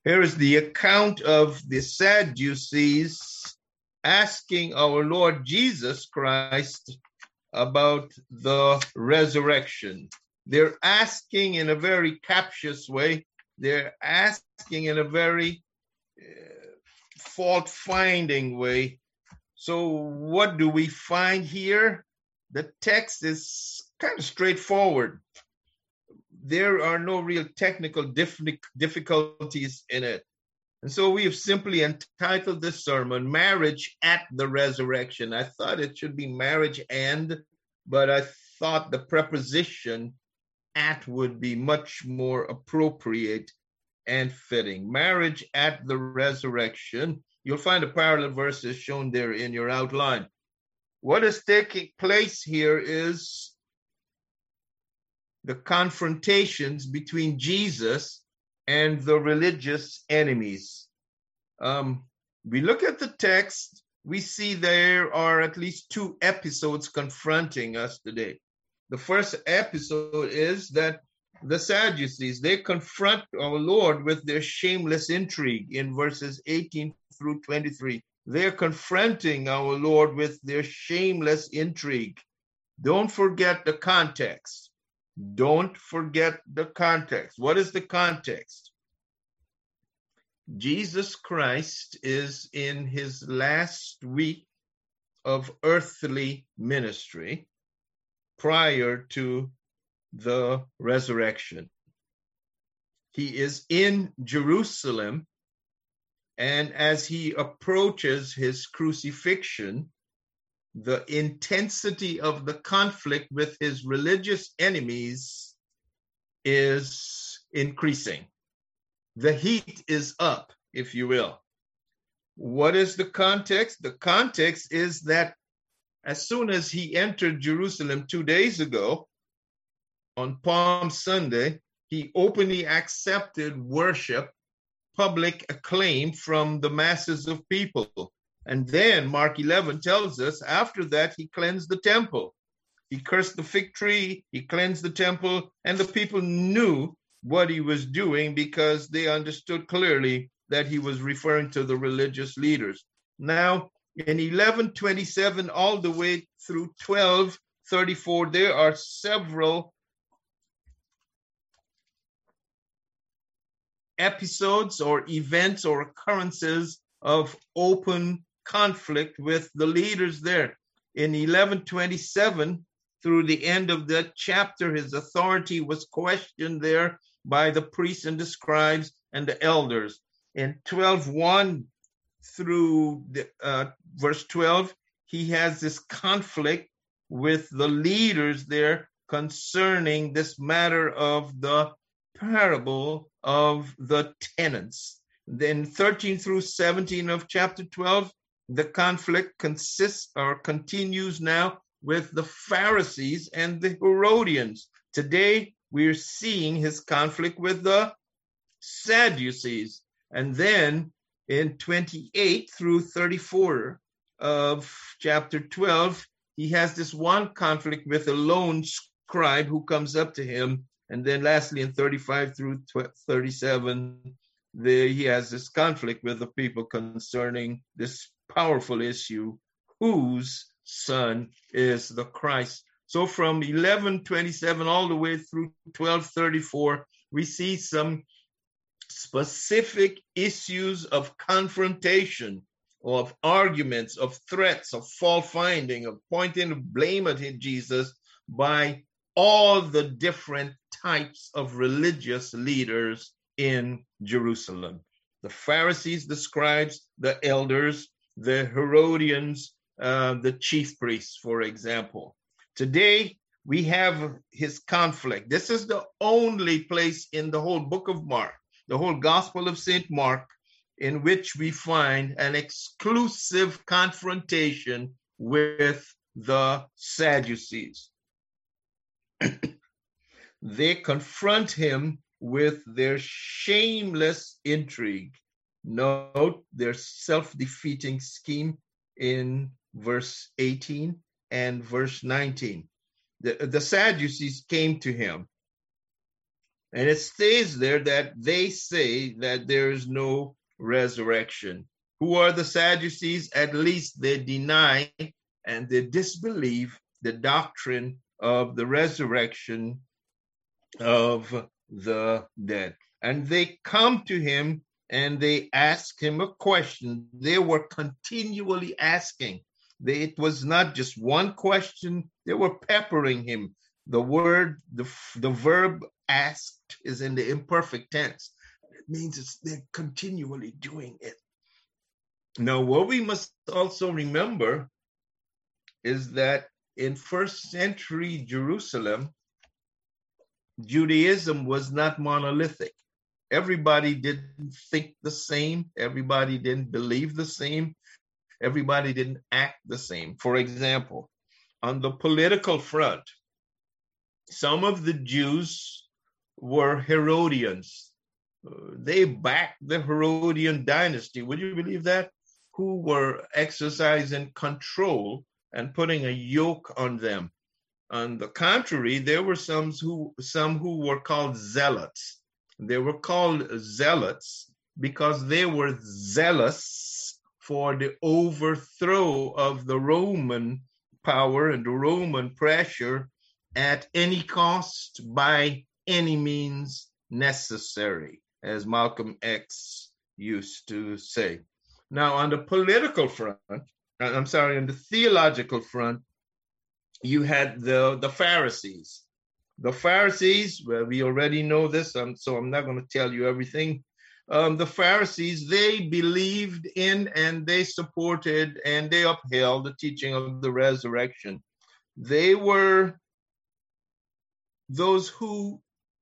Here is the account of the Sadducees asking our Lord Jesus Christ about the resurrection. They're asking in a very captious way. They're asking in a very fault-finding way. So what do we find here? The text is kind of straightforward. There are no real technical difficulties in it. And so we have simply entitled this sermon, Marriage at the Resurrection. I thought it should be marriage and, but I thought the preposition at would be much more appropriate and fitting. Marriage at the Resurrection. You'll find a parallel verses shown there in your outline. What is taking place here is the confrontations between Jesus and the religious enemies. We look at the text, we see there are at least two episodes confronting us today. The first episode is that the Sadducees, they confront our Lord with their shameless intrigue in verses 18 through 23. They're confronting our Lord with their shameless intrigue. Don't forget the context. Don't forget the context. What is the context? Jesus Christ is in his last week of earthly ministry prior to the resurrection. He is in Jerusalem, and as he approaches his crucifixion, the intensity of the conflict with his religious enemies is increasing. The heat is up, if you will. What is the context? The context is that as soon as he entered Jerusalem 2 days ago, on Palm Sunday, he openly accepted worship, public acclaim from the masses of people. And then Mark 11 tells us after that he cleansed the temple. He cursed the fig tree, he cleansed the temple, and the people knew what he was doing because they understood clearly that he was referring to the religious leaders. Now, in 11:27 all the way through 12:34, there are several episodes or events or occurrences of open conflict with the leaders there. In 11:27 through the end of that chapter, his authority was questioned there by the priests and the scribes and the elders. In 12:1 through verse 12, he has this conflict with the leaders there concerning this matter of the parable of the tenants. Then 13 through 17 of chapter 12, the conflict continues now with the Pharisees and the Herodians. Today, we're seeing his conflict with the Sadducees. And then in 28 through 34 of chapter 12, he has this one conflict with a lone scribe who comes up to him. And then lastly, in 35 through 37, he has this conflict with the people concerning this powerful issue, whose son is the Christ. So from 11:27 all the way through 12:34, we see some specific issues of confrontation, of arguments, of threats, of fault finding, of pointing blame at Jesus by all the different types of religious leaders in Jerusalem. The Pharisees, the scribes, the elders, the Herodians, the chief priests, for example. Today, we have his conflict. This is the only place in the whole book of Mark, the whole Gospel of St. Mark, in which we find an exclusive confrontation with the Sadducees. They confront him with their shameless intrigue. Note their self-defeating scheme in verse 18 and verse 19. The Sadducees came to him And it stays there that they say that there is no resurrection. Who are the Sadducees? At least they deny and they disbelieve the doctrine of the resurrection of the dead. And they come to him and they ask him a question. They were continually asking. It was not just one question. They were peppering him. The word, the verb asked is in the imperfect tense. It means they're continually doing it. Now, what we must also remember is that in first century Jerusalem, Judaism was not monolithic. Everybody didn't think the same. Everybody didn't believe the same. Everybody didn't act the same. For example, on the political front, some of the Jews were Herodians. They backed the Herodian dynasty. Would you believe that? Who were exercising control and putting a yoke on them. On the contrary, there were some who were called zealots. They were called zealots because they were zealous for the overthrow of the Roman power and the Roman pressure at any cost, by any means necessary, as Malcolm X used to say. Now, on the political front, on the theological front, you had the Pharisees. The Pharisees, well, we already know this, so I'm not going to tell you everything. The Pharisees, they believed in and they supported and they upheld the teaching of the resurrection. They were those who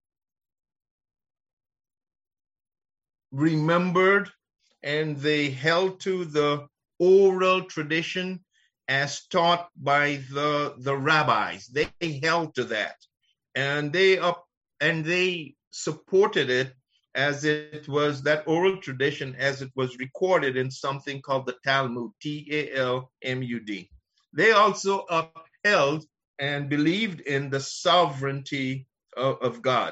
remembered and they held to the oral tradition as taught by the rabbis. They held to that, and they supported it as it was, that oral tradition, as it was recorded in something called the Talmud, Talmud. They also upheld and believed in the sovereignty of God.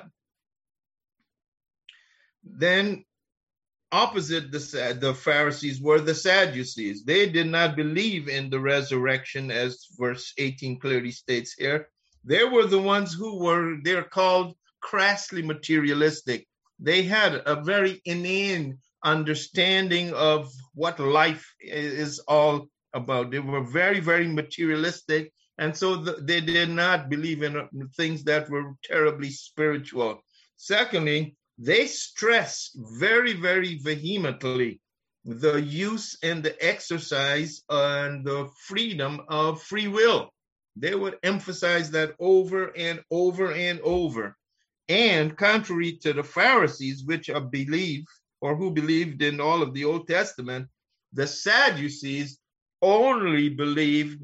Then opposite the Pharisees were the Sadducees. They did not believe in the resurrection, as verse 18 clearly states here. They were the ones they're called crassly materialistic. They had a very inane understanding of what life is all about. They were very, very materialistic. And so they did not believe in things that were terribly spiritual. Secondly, they stressed very, very vehemently the use and the exercise and the freedom of free will. They would emphasize that over and over and over. And contrary to the Pharisees, who believed in all of the Old Testament, the Sadducees believed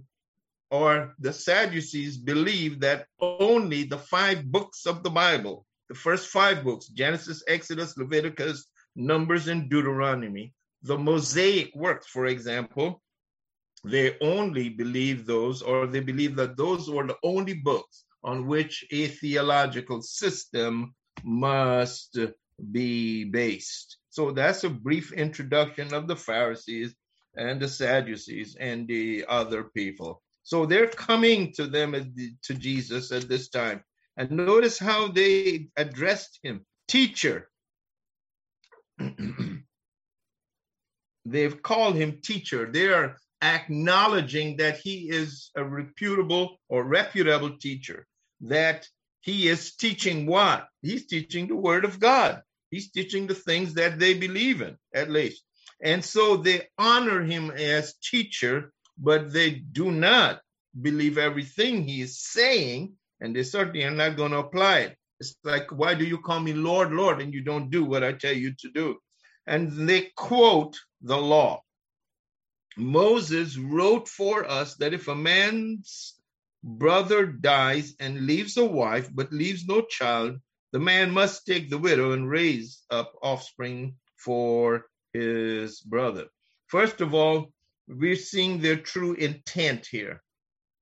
that only the 5 books of the Bible, the first 5 books, Genesis, Exodus, Leviticus, Numbers, and Deuteronomy, the Mosaic works, for example, they only believe those, or they believe that those were the only books on which a theological system must be based. So that's a brief introduction of the Pharisees and the Sadducees and the other people. So they're coming to to Jesus at this time. And notice how they addressed him. Teacher. They've called him teacher. They are acknowledging that he is a reputable teacher, that he is teaching what? He's teaching the word of God. He's teaching the things that they believe in, at least. And so they honor him as teacher, but they do not believe everything he is saying, and they certainly are not going to apply it. It's like, why do you call me Lord, Lord, and you don't do what I tell you to do? And they quote the law. Moses wrote for us that if a man's brother dies and leaves a wife but leaves no child, the man must take the widow and raise up offspring for his brother. First of all, we're seeing their true intent here.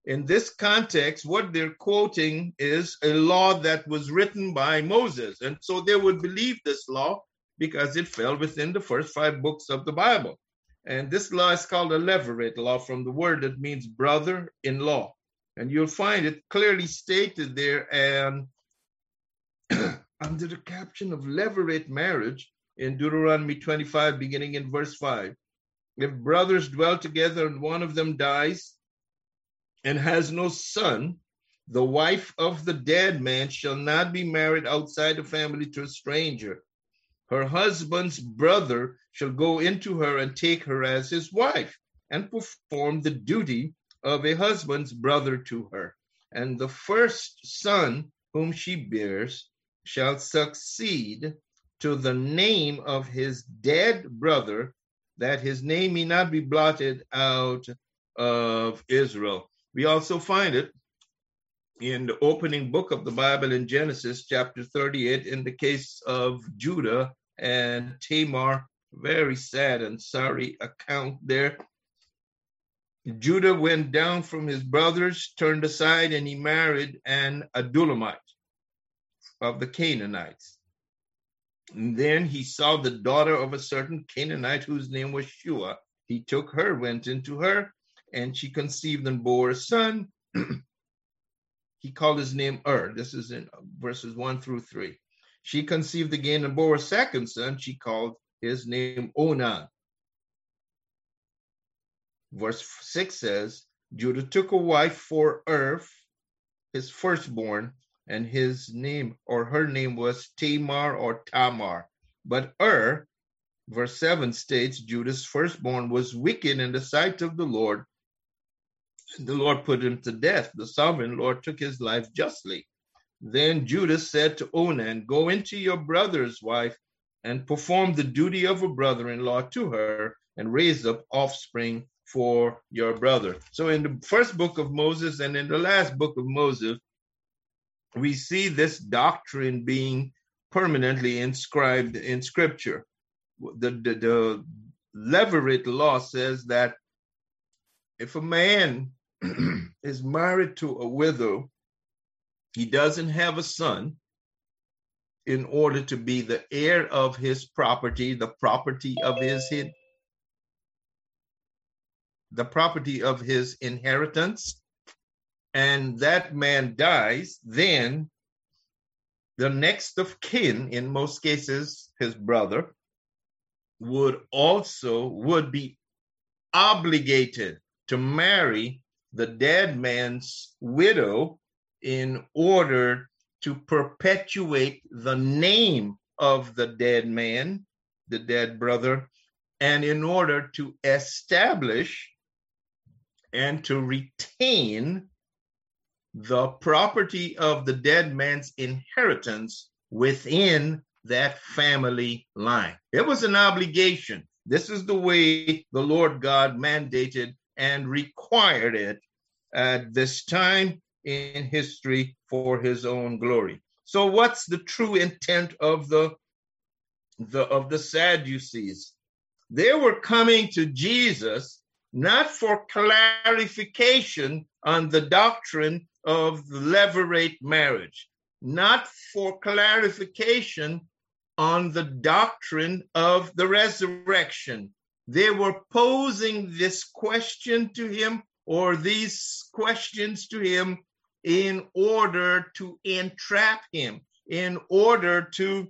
In this context, what they're quoting is a law that was written by Moses. And so they would believe this law because it fell within the first 5 books of the Bible. And this law is called a levirate law, from the word that means brother-in-law. And you'll find it clearly stated there and under the caption of levirate marriage in Deuteronomy 25, beginning in verse 5. If brothers dwell together and one of them dies and has no son, the wife of the dead man shall not be married outside the family to a stranger. Her husband's brother shall go into her and take her as his wife and perform the duty of a husband's brother to her. And the first son whom she bears shall succeed to the name of his dead brother, that his name may not be blotted out of Israel. We also find it in the opening book of the Bible in Genesis chapter 38 in the case of Judah and Tamar. Very sad and sorry account there. Judah went down from his brothers, turned aside, and he married an Adullamite of the Canaanites. And then he saw the daughter of a certain Canaanite whose name was Shua. He took her, went into her, and she conceived and bore a son. He called his name This is in verses 1 through 3. She conceived again and bore a second son. She called his name Onan. Verse 6 says, Judah took a wife for his firstborn, and his name or her name was Tamar or Tamar. But verse 7 states, Judah's firstborn was wicked in the sight of the Lord, and the Lord put him to death. The sovereign Lord took his life justly. Then Judah said to Onan, go into your brother's wife and perform the duty of a brother-in-law to her and raise up offspring for your brother. So in the first book of Moses and in the last book of Moses, we see this doctrine being permanently inscribed in Scripture. The levirate law says that if a man is married to a widow, he doesn't have a son. In order to be the heir of his property, the property of his inheritance, and that man dies, then the next of kin, in most cases his brother, would be obligated to marry the dead man's widow in order to perpetuate the name of the dead man, the dead brother, and in order to establish and to retain the property of the dead man's inheritance within that family line. It was an obligation. This is the way the Lord God mandated and required it at this time in history for his own glory. So what's the true intent of the Sadducees? They were coming to Jesus not for clarification on the doctrine of the levirate marriage, not for clarification on the doctrine of the resurrection. They were posing this question to him, or these questions to him, in order to entrap him, in order to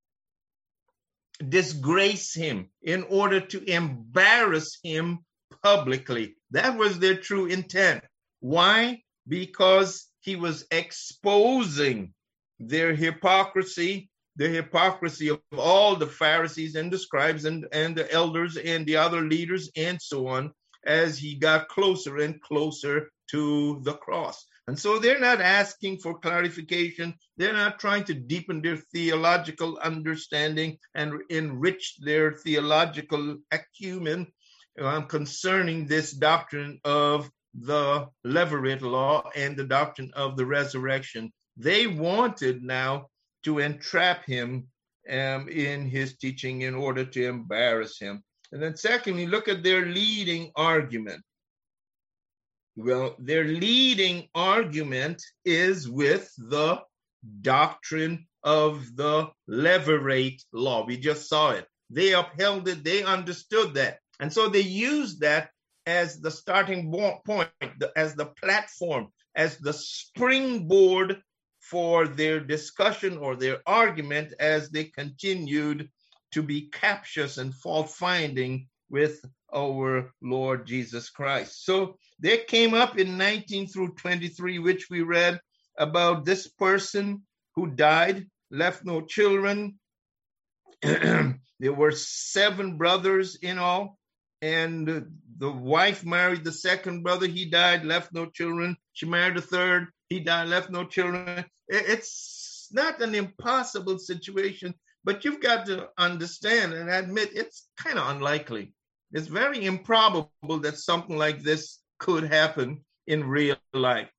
disgrace him, in order to embarrass him publicly. That was their true intent. Why? Because he was exposing their hypocrisy, the hypocrisy of all the Pharisees and the scribes and the elders and the other leaders and so on, as he got closer and closer to the cross. And so they're not asking for clarification. They're not trying to deepen their theological understanding and enrich their theological acumen concerning this doctrine of the levirate law and the doctrine of the resurrection. They wanted now to entrap him in his teaching in order to embarrass him. And then secondly, look at their leading argument. Well, their leading argument is with the doctrine of the levirate law. We just saw it. They upheld it. They understood that. And so they used that as the starting point, as the platform, as the springboard for their discussion or their argument as they continued to be captious and fault-finding with our Lord Jesus Christ. So they came up in 19 through 23, which we read about this person who died, left no children. There were 7 brothers in all, and the wife married the second brother. He died, left no children. She married the third. He died, left no children. It's not an impossible situation, but you've got to understand and admit it's kind of unlikely. It's very improbable that something like this could happen in real life.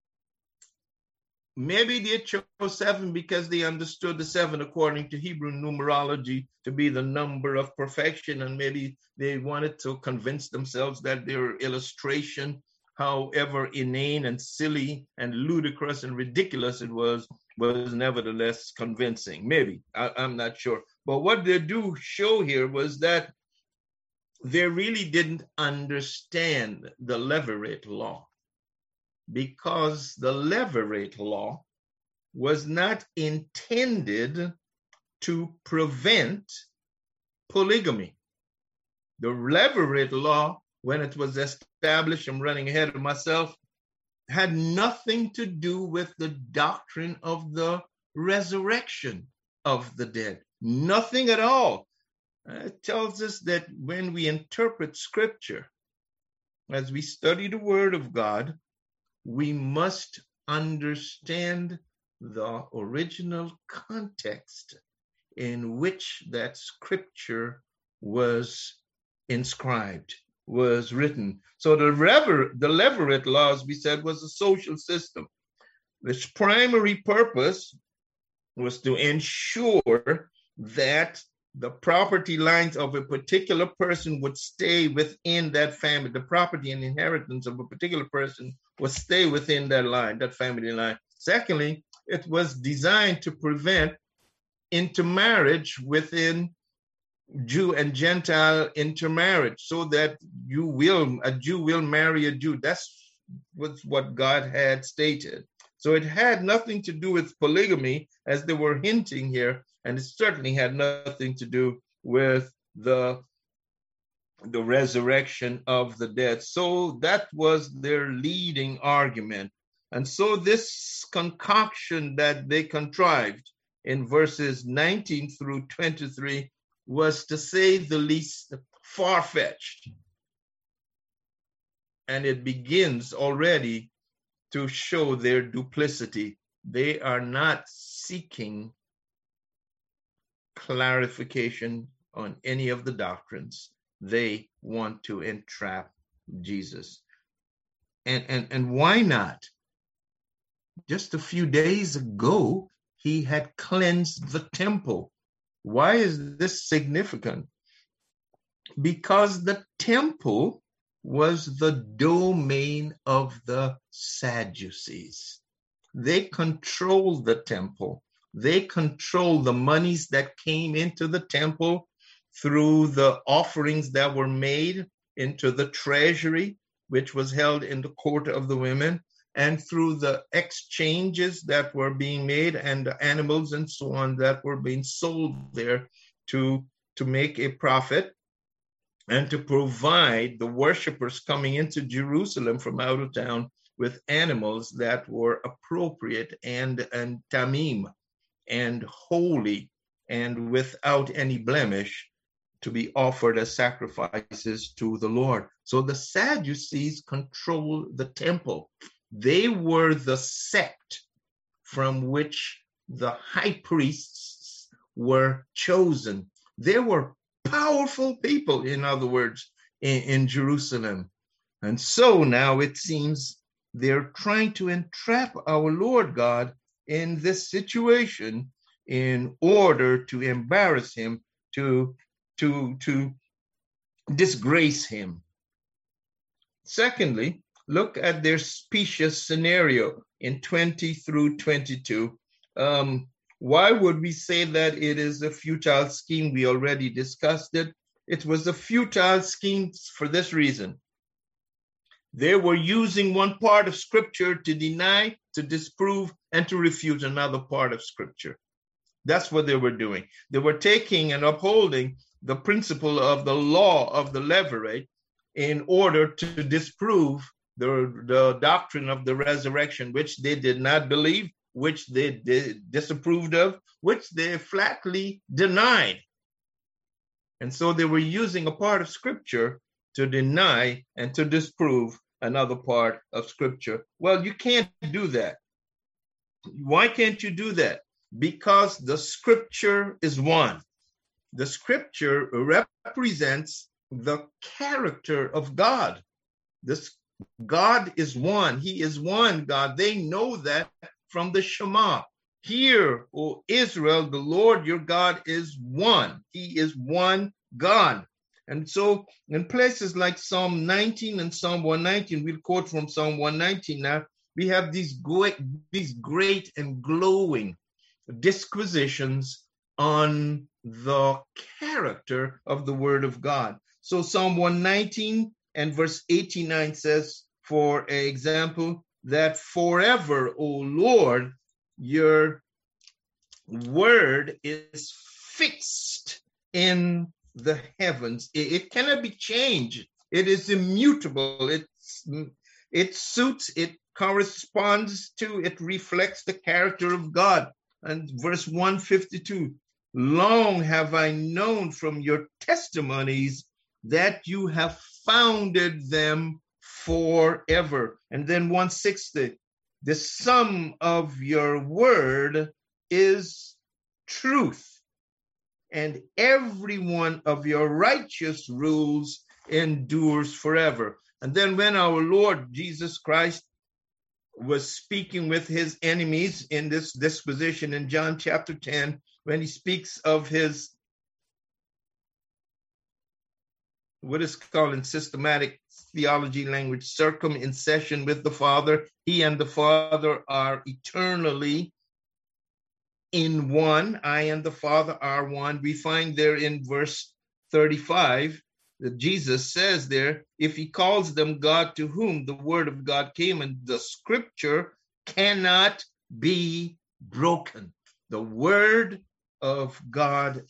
Maybe they chose 7 because they understood the 7 according to Hebrew numerology to be the number of perfection, and maybe they wanted to convince themselves that their illustration, however inane and silly and ludicrous and ridiculous it was nevertheless convincing. Maybe, I'm not sure. But what they do show here was that they really didn't understand the levirate law, because the levirate law was not intended to prevent polygamy. The levirate law, when it was established, I'm running ahead of myself, had nothing to do with the doctrine of the resurrection of the dead. Nothing at all. It tells us that when we interpret Scripture, as we study the Word of God, we must understand the original context in which that Scripture was inscribed, was written. So the levirate law, as we said, was a social system. Its primary purpose was to ensure that the property lines of a particular person would stay within that family. The property and inheritance of a particular person would stay within that line, that family line. Secondly, it was designed to prevent intermarriage within Jew and Gentile intermarriage, so that a Jew will marry a Jew. That's what God had stated. So it had nothing to do with polygamy, as they were hinting here, and it certainly had nothing to do with the resurrection of the dead. So that was their leading argument. And so this concoction that they contrived in verses 19 through 23 was, to say the least, far-fetched. And it begins already to show their duplicity. They are not seeking clarification on any of the doctrines. They want to entrap Jesus. And why not? Just a few days ago, he had cleansed the temple. Why is this significant? Because the temple was the domain of the Sadducees. They controlled the temple. They controlled the monies that came into the temple through the offerings that were made into the treasury, which was held in the court of the women, and through the exchanges that were being made and the animals and so on that were being sold there to make a profit and to provide the worshipers coming into Jerusalem from out of town with animals that were appropriate and tamim and holy and without any blemish to be offered as sacrifices to the Lord. So the Sadducees controlled the temple. They were the sect from which the high priests were chosen. They were powerful people, in other words, in Jerusalem. And so now it seems they're trying to entrap our Lord God in this situation in order to embarrass him, to disgrace him. Secondly, look at their specious scenario in 20 through 22. Why would we say that it is a futile scheme? We already discussed it. It was a futile scheme for this reason. They were using one part of Scripture to deny, to disprove, and to refute another part of Scripture. That's what they were doing. They were taking and upholding the principle of the law of the levirate in order to disprove the doctrine of the resurrection, which they did not believe, which they disapproved of, which they flatly denied. And so they were using a part of Scripture to deny and to disprove another part of Scripture. Well, you can't do that. Why can't you do that? Because the Scripture is one. The Scripture represents the character of God. God is one. He is one God. They know that from the Shema. Hear, O Israel, the Lord your God is one. He is one God. And so in places like Psalm 19 and Psalm 119, we'll quote from Psalm 119 now, we have these great and glowing disquisitions on the character of the Word of God. So Psalm 119 and verse 89 says, for example, that forever, O Lord, your word is fixed in the heavens. It cannot be changed. It is immutable. It suits, it corresponds to, it reflects the character of God. And verse 152, long have I known from your testimonies that you have founded them forever. And then 160, the sum of your word is truth, and every one of your righteous rules endures forever. And then when our Lord Jesus Christ was speaking with his enemies in this disposition in John chapter 10, when he speaks of his, what is called in systematic theology language, circumcision with the Father. He and the Father are eternally in one. I and the Father are one. We find there in verse 35 that Jesus says there, if he calls them God to whom the word of God came, and the Scripture cannot be broken. The word of God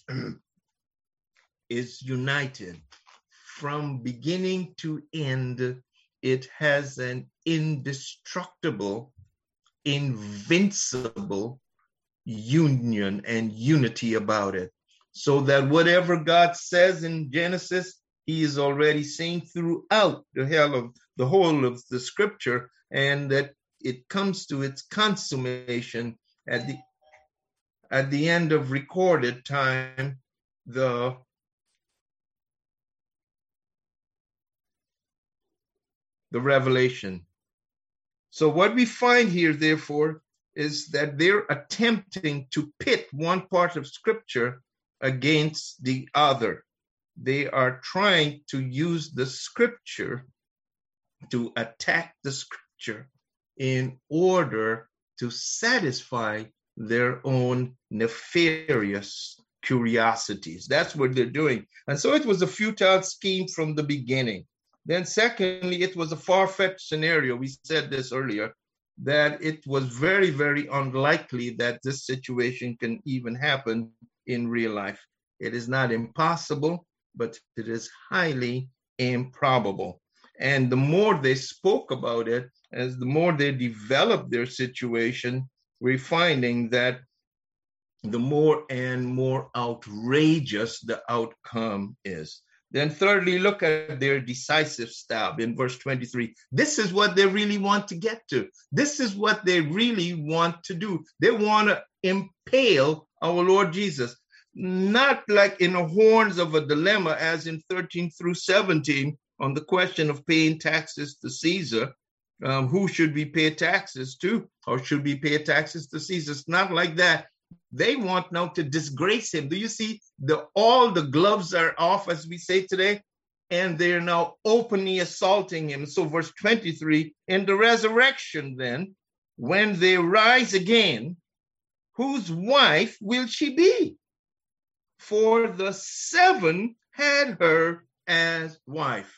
is united. From beginning to end, it has an indestructible, invincible union and unity about it. So that whatever God says in Genesis, he is already saying throughout the whole of the Scripture, and that it comes to its consummation at the end of recorded time, the revelation. So what we find here, therefore, is that they're attempting to pit one part of Scripture against the other. They are trying to use the Scripture to attack the Scripture in order to satisfy their own nefarious curiosities. That's what they're doing. And so it was a futile scheme from the beginning. Then secondly, it was a far-fetched scenario. We said this earlier, that it was very, very unlikely that this situation can even happen in real life. It is not impossible, but it is highly improbable. And the more they spoke about it, as the more they developed their situation, we're finding that the more and more outrageous the outcome is. Then thirdly, look at their decisive stab in verse 23. This is what they really want to get to. This is what they really want to do. They want to impale our Lord Jesus, not like in the horns of a dilemma as in 13 through 17 on the question of paying taxes to Caesar. Who should we pay taxes to, or should we pay taxes to Caesar? It's not like that. They want now to disgrace him. Do you see all the gloves are off, as we say today? and they're now openly assaulting him. So verse 23, in the resurrection then, when they rise again, whose wife will she be? For the 7 had her as wife.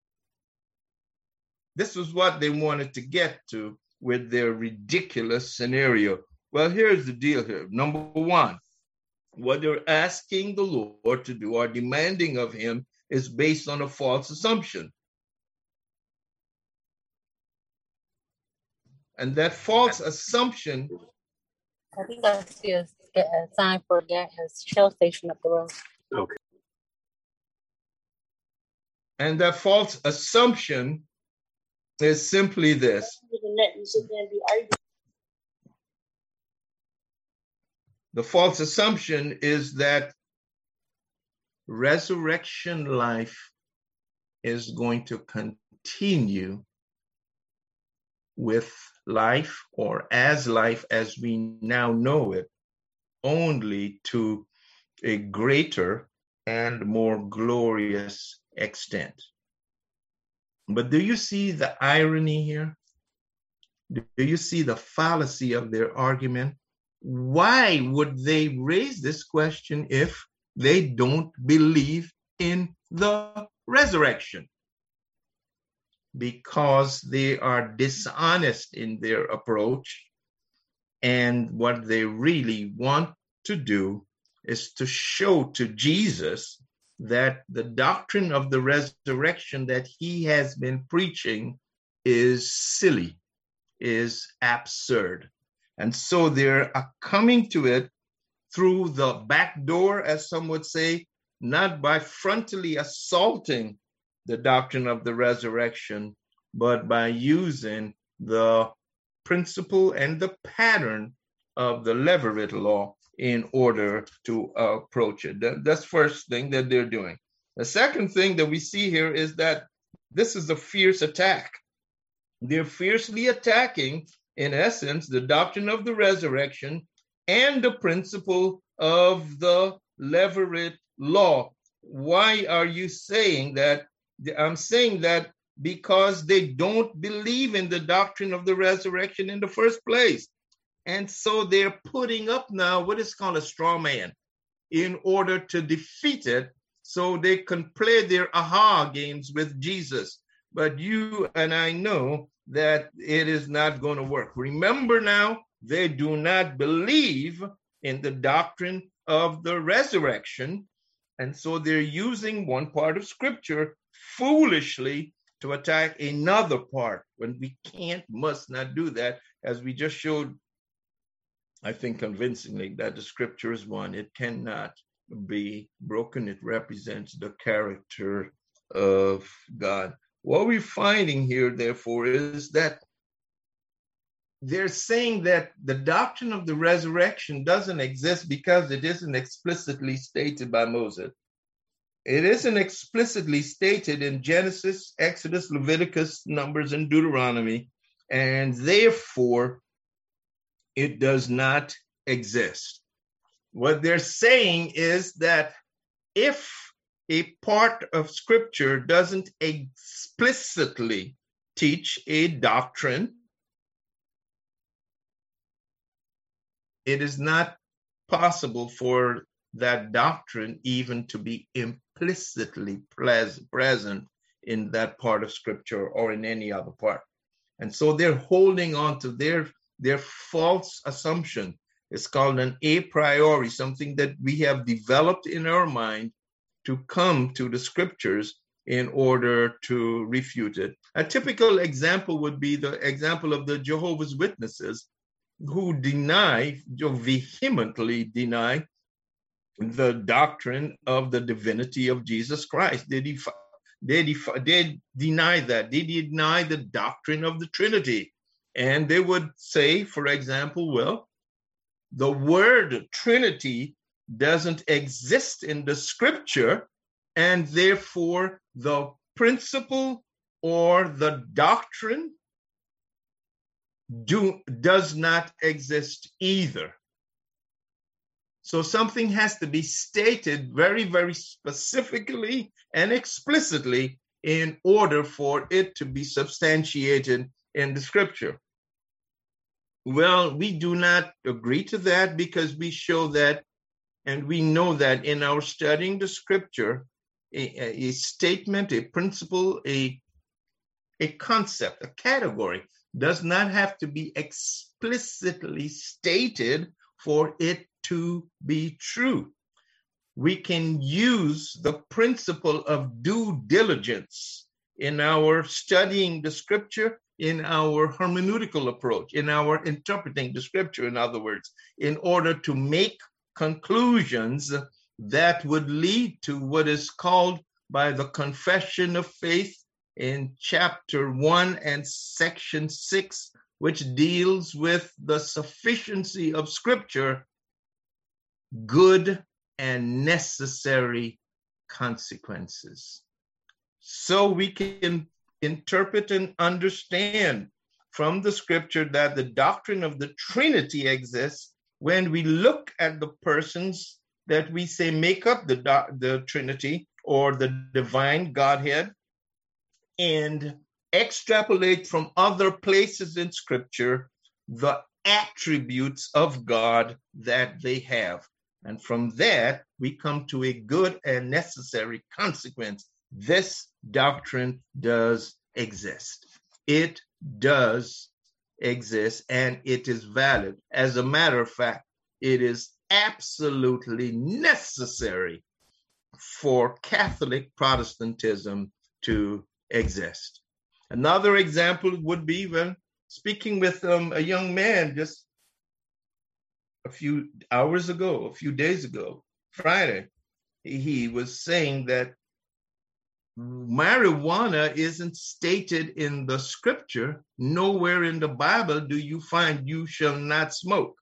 This was what they wanted to get to with their ridiculous scenario. Well, here's the deal here. Number one, what they're asking the Lord to do or demanding of him is based on a false assumption. And that false assumption. I think I see a sign for a Shell station up the road. Okay. And that false assumption is simply this. The false assumption is that resurrection life is going to continue with life or as life as we now know it, only to a greater and more glorious extent. But do you see the irony here? Do you see the fallacy of their argument? Why would they raise this question if they don't believe in the resurrection? Because they are dishonest in their approach, and what they really want to do is to show to Jesus that the doctrine of the resurrection that he has been preaching is silly, is absurd. And so they're coming to it through the back door, as some would say, not by frontally assaulting the doctrine of the resurrection, but by using the principle and the pattern of the Levirate law in order to approach it. That's the first thing that they're doing. The second thing that we see here is that this is a fierce attack. They're fiercely attacking, in essence, the doctrine of the resurrection and the principle of the Levirate law. Why are you saying that? I'm saying that because they don't believe in the doctrine of the resurrection in the first place. And so they're putting up now what is called a straw man in order to defeat it so they can play their aha games with Jesus. But you and I know that it is not going to work. Remember now, they do not believe in the doctrine of the resurrection. And so they're using one part of scripture foolishly to attack another part when we must not do that, as we just showed, I think convincingly, that the scripture is one. It cannot be broken. It represents the character of God. What we're finding here, therefore, is that they're saying that the doctrine of the resurrection doesn't exist because it isn't explicitly stated by Moses. It isn't explicitly stated in Genesis, Exodus, Leviticus, Numbers, and Deuteronomy, and therefore it does not exist. What they're saying is that if a part of scripture doesn't explicitly teach a doctrine, it is not possible for that doctrine even to be implicitly present in that part of scripture or in any other part. And so they're holding on to their false assumption. It's called an a priori, something that we have developed in our mind to come to the scriptures in order to refute it. A typical example would be the example of the Jehovah's Witnesses, who vehemently deny the doctrine of the divinity of Jesus Christ. They deny that. They deny the doctrine of the Trinity. And they would say, for example, well, the word Trinity doesn't exist in the scripture, and therefore the principle or the doctrine does not exist either. So something has to be stated very, very specifically and explicitly in order for it to be substantiated in the scripture. Well, we do not agree to that because we show that, and we know that in our studying the scripture, a statement, a principle, a concept, a category does not have to be explicitly stated for it to be true. We can use the principle of due diligence in our studying the scripture, in our hermeneutical approach, in our interpreting the scripture, in other words, in order to make conclusions that would lead to what is called by the Confession of Faith in chapter 1 and section 6, which deals with the sufficiency of scripture, good and necessary consequences. So we can interpret and understand from the scripture that the doctrine of the Trinity exists when we look at the persons that we say make up the Trinity or the divine Godhead, and extrapolate from other places in scripture the attributes of God that they have. And from that, we come to a good and necessary consequence. This doctrine does exist. It does exist, and it is valid. As a matter of fact, it is absolutely necessary for Catholic Protestantism to exist. Another example would be when speaking with a young man just a few hours ago, a few days ago, Friday, he was saying that marijuana isn't stated in the scripture. Nowhere in the Bible do you find you shall not smoke.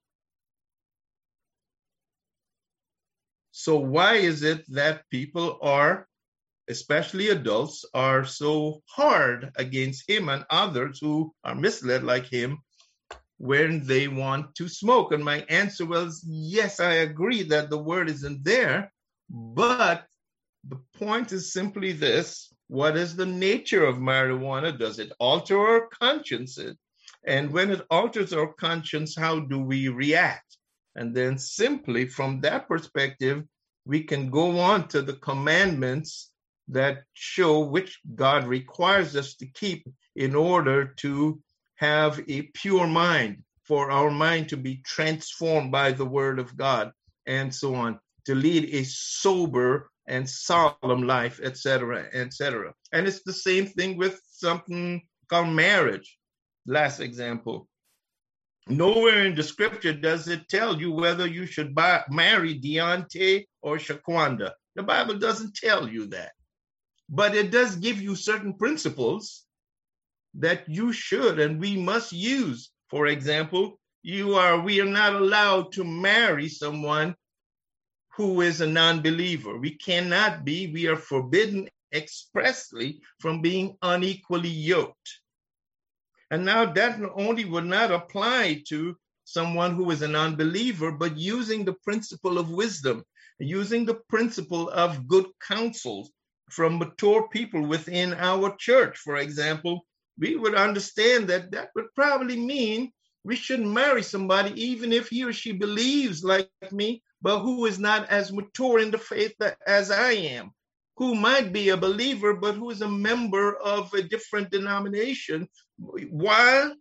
So why is it that people are, especially adults, are so hard against him and others who are misled like him when they want to smoke? And my answer was, yes, I agree that the word isn't there, but the point is simply this: what is the nature of marijuana? Does it alter our consciences? And when it alters our conscience, how do we react? And then simply from that perspective, we can go on to the commandments that show which God requires us to keep in order to have a pure mind, for our mind to be transformed by the word of God, and so on, to lead a sober and solemn life, etc., etc. And it's the same thing with something called marriage. Last example. Nowhere in the scripture does it tell you whether you should marry Deontay or Shaquanda. The Bible doesn't tell you that. But it does give you certain principles that you should and we must use. For example, we are not allowed to marry someone who is a non-believer. We cannot be. We are forbidden expressly from being unequally yoked. And now that only would not apply to someone who is a non-believer, but using the principle of wisdom, using the principle of good counsel from mature people within our church, for example, we would understand that that would probably mean we shouldn't marry somebody even if he or she believes like me, but who is not as mature in the faith as I am, who might be a believer, but who is a member of a different denomination, while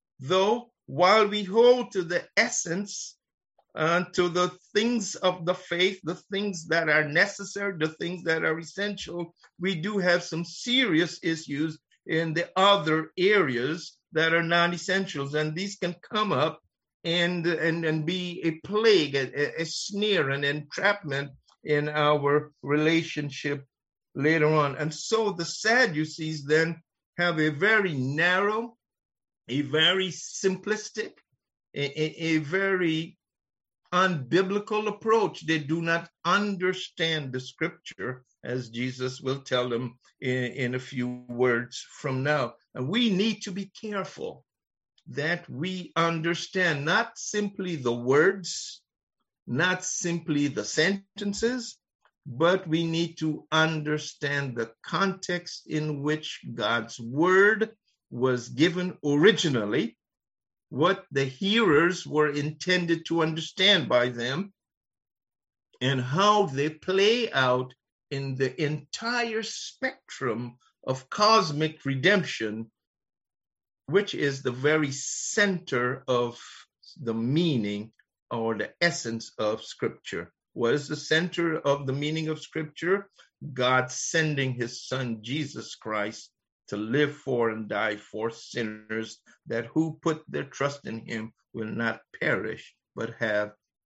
we hold to the essence, to the things of the faith, the things that are necessary, the things that are essential, we do have some serious issues in the other areas that are non-essentials, and these can come up and be a plague, a snare, an entrapment in our relationship later on. And so the Sadducees then have a very narrow, a very simplistic, a very unbiblical approach. They do not understand the scripture, as Jesus will tell them in a few words from now. And we need to be careful that we understand not simply the words, not simply the sentences, but we need to understand the context in which God's word was given originally, what the hearers were intended to understand by them, and how they play out in the entire spectrum of cosmic redemption, which is the very center of the meaning or the essence of Scripture. What is the center of the meaning of Scripture? God sending his son, Jesus Christ, to live for and die for sinners, that who put their trust in him will not perish, but have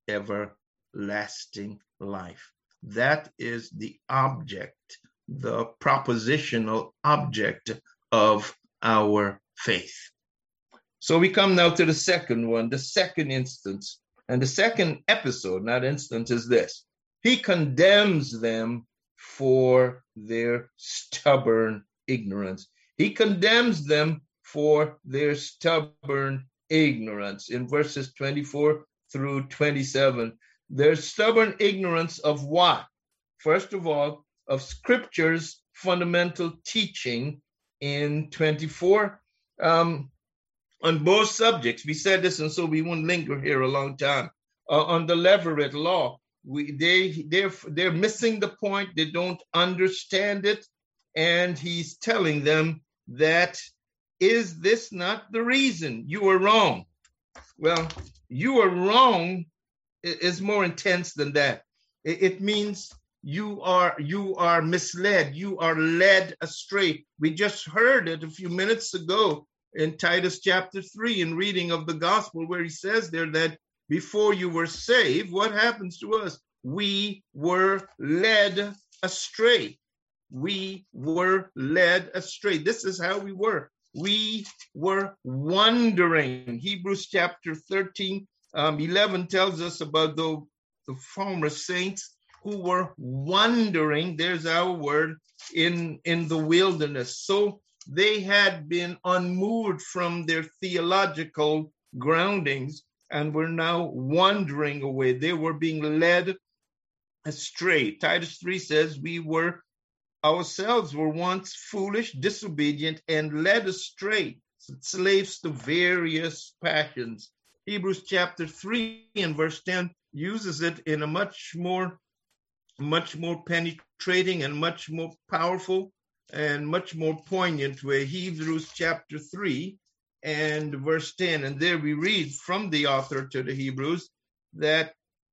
everlasting life. That is the object, the propositional object of our faith. So we come now to the second one, the second instance. And the second episode, not instance, is this. He condemns them for their stubborn ignorance. He condemns them for their stubborn ignorance in verses 24 through 27. Their stubborn ignorance of what? First of all, of Scripture's fundamental teaching in 24. On both subjects, we said this, and so we won't linger here a long time. On the Levirate law, they're missing the point. They don't understand it, and he's telling them that, is this not the reason you are wrong? Well, you are wrong is more intense than that. It means you are misled. You are led astray. We just heard it a few minutes ago in Titus chapter 3 in reading of the gospel, where he says there that before you were saved, what happens to us? We were led astray. We were led astray. This is how we were. We were wandering. Hebrews chapter 13, 11 tells us about the former saints who were wandering, there's our word, in the wilderness. So they had been unmoored from their theological groundings and were now wandering away. They were being led astray. Titus 3 says, we ourselves were once foolish, disobedient, and led astray, slaves to various passions. Hebrews chapter 3 and verse 10 uses it in a much more penetrating and much more powerful and much more poignant way. Hebrews chapter 3 and verse 10. And there we read from the author to the Hebrews that,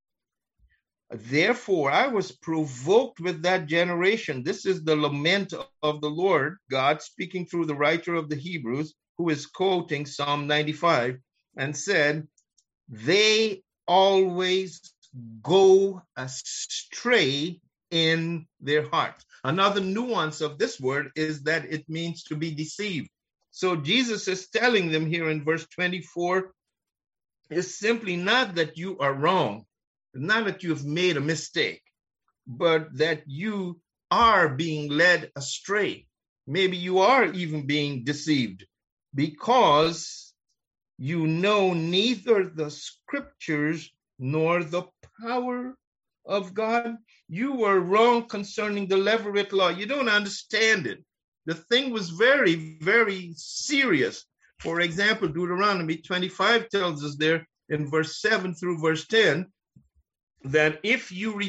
therefore I was provoked with that generation. This is the lament of the Lord God speaking through the writer of the Hebrews, who is quoting Psalm 95, and said, they always go astray in their hearts. Another nuance of this word is that it means to be deceived. So Jesus is telling them here in verse 24, is simply not that you are wrong, not that you have made a mistake, but that you are being led astray. Maybe you are even being deceived because you know neither the Scriptures nor the power of God. You were wrong concerning the Levirate law. You don't understand it. The thing was very, very serious. For example, Deuteronomy 25 tells us there in verse 7 through verse 10 that if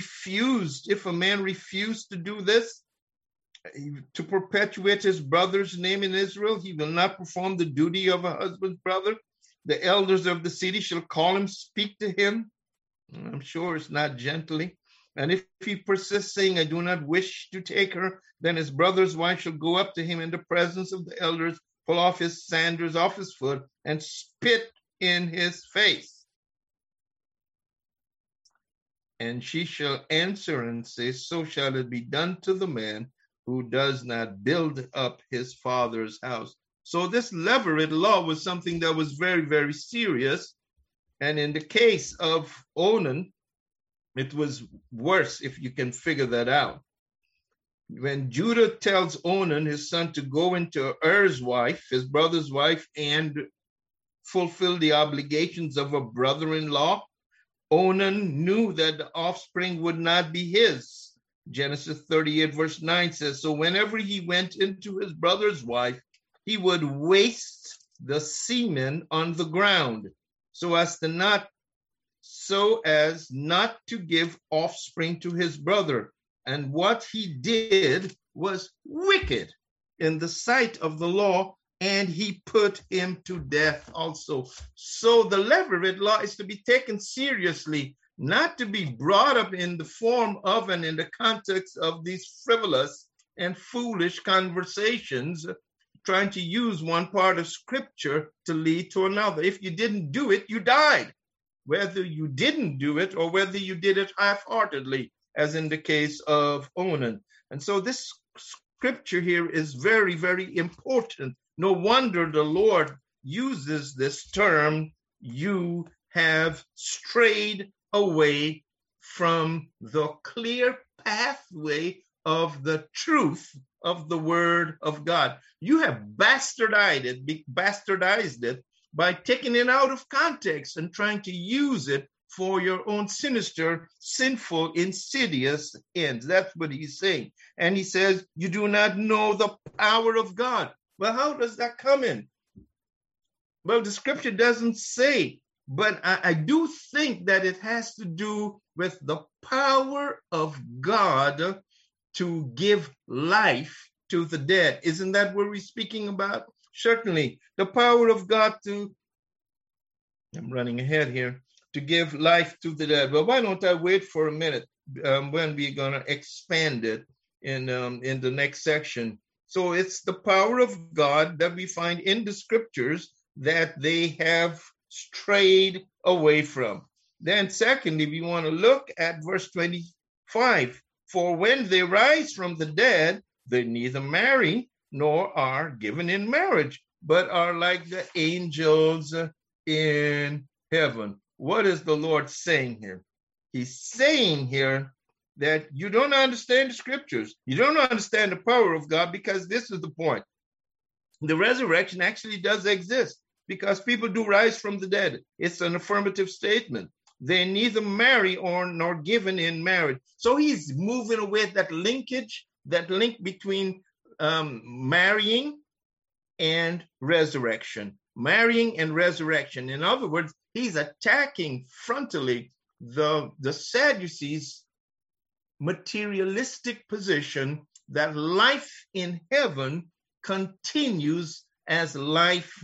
a man refused to do this, to perpetuate his brother's name in Israel, he will not perform the duty of a husband's brother. The elders of the city shall call him, speak to him. I'm sure it's not gently. And if he persists, saying, I do not wish to take her, then his brother's wife shall go up to him in the presence of the elders, pull off his sandals off his foot, and spit in his face. And she shall answer and say, so shall it be done to the man who does not build up his father's house. So this Levirate law was something that was very, very serious. And in the case of Onan, it was worse, if you can figure that out. When Judah tells Onan, his son, to go into Er's wife, his brother's wife, and fulfill the obligations of a brother-in-law, Onan knew that the offspring would not be his. Genesis 38 verse 9 says, so whenever he went into his brother's wife, he would waste the semen on the ground so as not to give offspring to his brother. And what he did was wicked in the sight of the law, and he put him to death also. So the Levirate law is to be taken seriously, not to be brought up in the form of and in the context of these frivolous and foolish conversations, trying to use one part of scripture to lead to another. If you didn't do it, you died, whether you didn't do it or whether you did it half-heartedly, as in the case of Onan. And so this scripture here is very, very important. No wonder the Lord uses this term, you have strayed away from the clear pathway of the truth of the word of God. You have bastardized it by taking it out of context and trying to use it for your own sinister, sinful, insidious ends. That's what he's saying. And he says, you do not know the power of God. Well, how does that come in? Well, the scripture doesn't say, but I do think that it has to do with the power of God to give life to the dead. Isn't that what we're speaking about? Certainly, the power of God I'm running ahead here, to give life to the dead. Well, why don't I wait for a minute when we're going to expand it in the next section. So it's the power of God that we find in the scriptures that they have strayed away from. Then secondly, we want to look at verse 25. For when they rise from the dead, they neither marry nor are given in marriage, but are like the angels in heaven. What is the Lord saying here? He's saying here that you don't understand the scriptures. You don't understand the power of God, because this is the point. The resurrection actually does exist because people do rise from the dead. It's an affirmative statement. They neither marry nor given in marriage. So he's moving away that link between marrying and resurrection. Marrying and resurrection. In other words, he's attacking frontally the Sadducees' materialistic position that life in heaven continues as life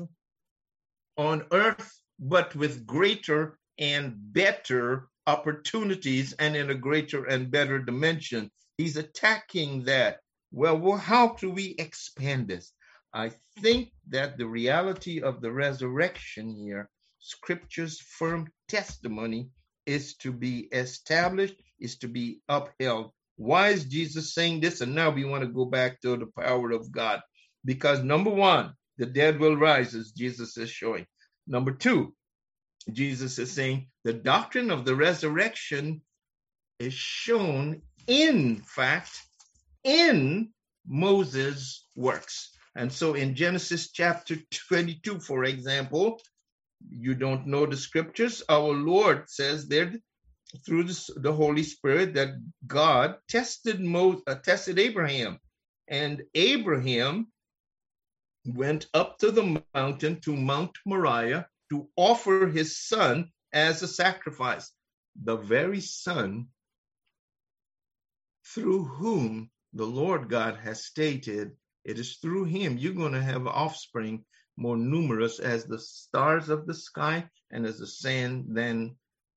on earth, but with greater and better opportunities and in a greater and better dimension. He's attacking that. Well, how do we expand this? I think that the reality of the resurrection here, scripture's firm testimony, is to be established, is to be upheld. Why is Jesus saying this? And now we want to go back to the power of God. Because number one, the dead will rise, as Jesus is showing. Number two, Jesus is saying the doctrine of the resurrection is shown, in fact, in Moses' works. And so in Genesis chapter 22, for example, you don't know the scriptures. Our Lord says there through the Holy Spirit that God tested Abraham. And Abraham went up to the mountain, to Mount Moriah, to offer his son as a sacrifice. The very son through whom the Lord God has stated, it is through him you're going to have offspring more numerous as the stars of the sky and as the sand than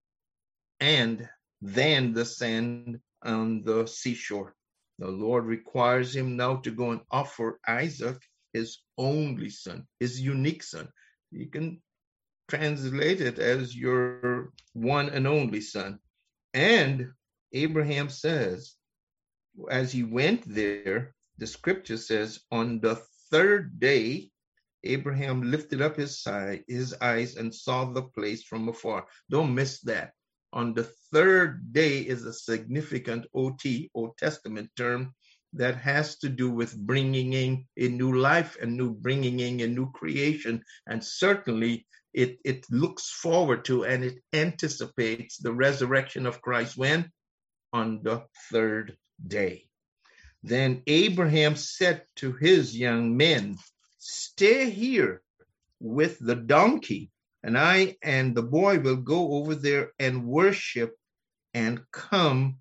the sand on the seashore. The Lord requires him now to go and offer Isaac, his only son, his unique son. You can translate it as your one and only son. And Abraham says, as he went there, the scripture says, on the third day, Abraham lifted up his eyes and saw the place from afar. Don't miss that. On the third day is a significant Old Testament term that has to do with bringing in a new life and bringing in a new creation. And certainly it looks forward to and it anticipates the resurrection of Christ. When? On the third day. Then Abraham said to his young men, "Stay here with the donkey, and I and the boy will go over there and worship and come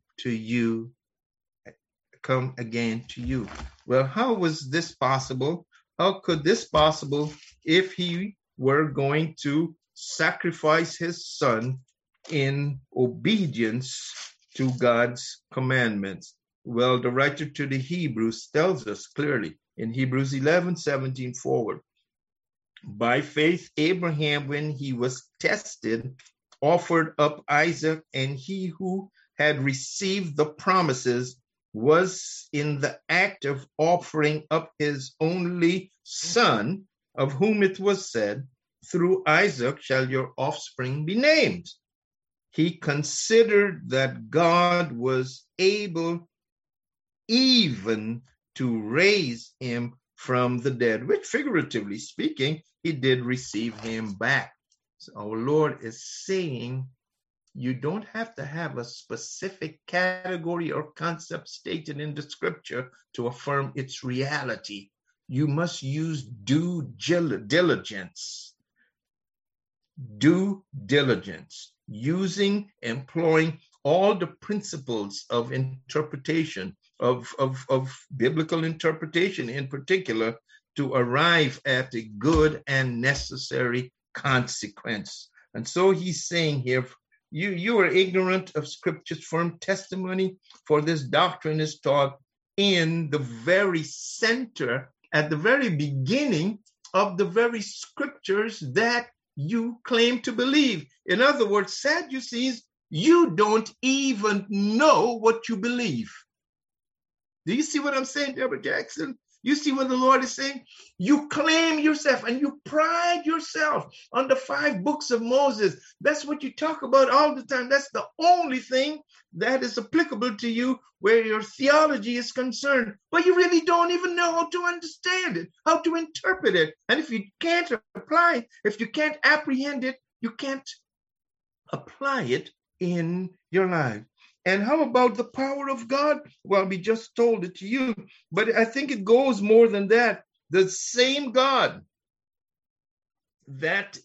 again to you." Well, how was this possible? How could this possible if he were going to sacrifice his son in obedience to God's commandments? Well, the writer to the Hebrews tells us clearly in Hebrews 11:17 forward, by faith, Abraham, when he was tested, offered up Isaac, and he who had received the promises was in the act of offering up his only son, of whom it was said, "Through Isaac shall your offspring be named." He considered that God was able even to raise him from the dead, which figuratively speaking, he did receive him back. So our Lord is saying, you don't have to have a specific category or concept stated in the scripture to affirm its reality. You must use due diligence. Due diligence, employing all the principles of interpretation, of biblical interpretation in particular, to arrive at a good and necessary consequence. And so he's saying here, you are ignorant of Scripture's firm testimony, for this doctrine is taught in the very center, at the very beginning of the very Scriptures that you claim to believe. In other words, Sadducees, you don't even know what you believe. Do you see what I'm saying, Deborah Jackson? You see what the Lord is saying? You claim yourself and you pride yourself on the 5 books of Moses. That's what you talk about all the time. That's the only thing that is applicable to you where your theology is concerned. But you really don't even know how to understand it, how to interpret it. And if you can't apply, if you can't apprehend it, you can't apply it in your life. And how about the power of God? Well, we just told it to you, but I think it goes more than that. The same God that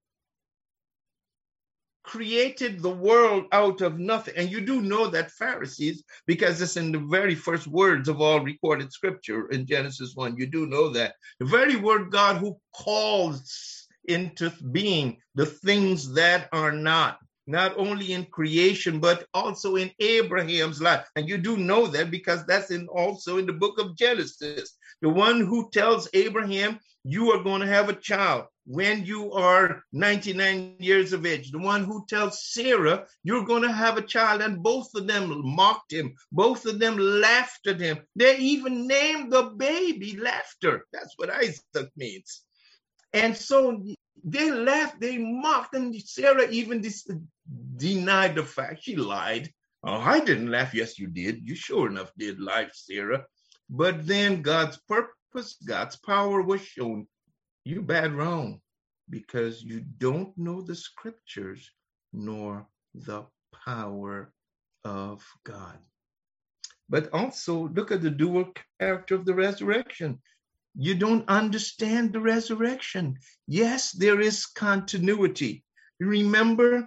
created the world out of nothing. And you do know that, Pharisees, because it's in the very first words of all recorded scripture in Genesis 1. You do know that. The very word God who calls into being the things that are not only in creation, but also in Abraham's life. And you do know that because that's also in the book of Genesis. The one who tells Abraham, you are going to have a child when you are 99 years of age. The one who tells Sarah, you're going to have a child. And both of them mocked him. Both of them laughed at him. They even named the baby Laughter. That's what Isaac means. And so they laughed, they mocked, and Sarah even denied the fact. She lied. Oh, I didn't laugh. Yes, you did. You sure enough did lie, Sarah. But then God's purpose, God's power was shown. You bad wrong, because you don't know the scriptures nor the power of God. But also look at the dual character of the resurrection. You don't understand the resurrection. Yes, there is continuity. Remember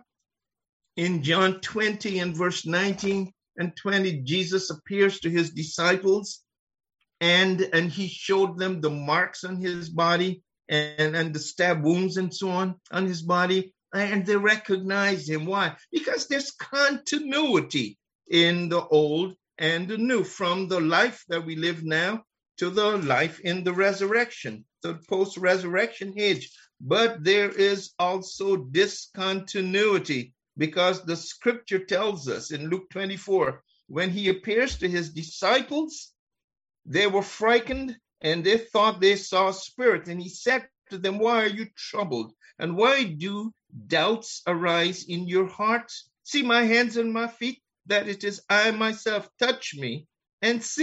in John 20 and verse 19 and 20, Jesus appears to his disciples and he showed them the marks on his body and the stab wounds and so on his body. And they recognized him. Why? Because there's continuity in the old and the new, from the life that we live now to the life in the resurrection, the post-resurrection age. But there is also discontinuity, because the scripture tells us in Luke 24, when he appears to his disciples, they were frightened and they thought they saw a spirit. And he said to them, why are you troubled? And why do doubts arise in your hearts? See my hands and my feet, that it is I myself. Touch me and see.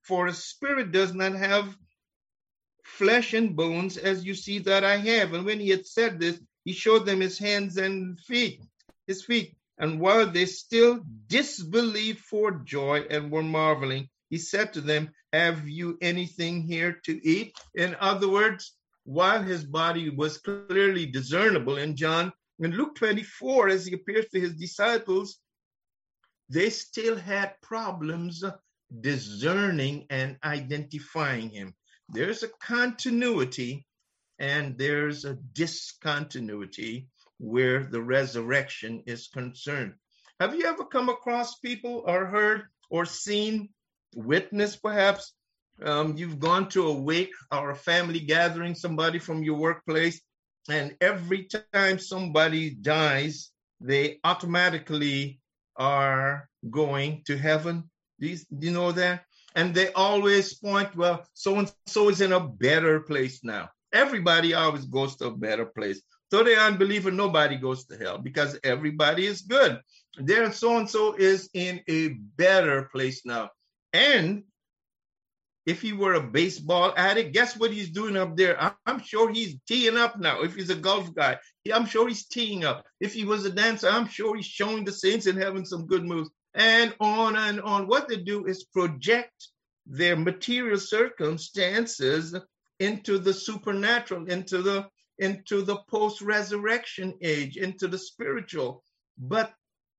for a spirit does not have flesh and bones as you see that I have. And when he had said this, he showed them his hands and feet, his feet. And while they still disbelieved for joy and were marveling, he said to them, have you anything here to eat? In other words, while his body was clearly discernible in Luke 24, as he appears to his disciples, they still had problems discerning and identifying him. There's a continuity and there's a discontinuity where the resurrection is concerned. Have you ever come across people or heard or seen, witnessed perhaps? You've gone to a wake or a family gathering, somebody from your workplace, and every time somebody dies, they automatically are going to heaven. Do you know that? And they always point, well, so-and-so is in a better place now. Everybody always goes to a better place. So the unbeliever, nobody goes to hell because everybody is good. There, so-and-so is in a better place now. And if he were a baseball addict, guess what he's doing up there? I'm sure he's teeing up now. If he's a golf guy, I'm sure he's teeing up. If he was a dancer, I'm sure he's showing the saints and having some good moves. And on and on. What they do is project their material circumstances into the supernatural, into the post-resurrection age, into the spiritual. But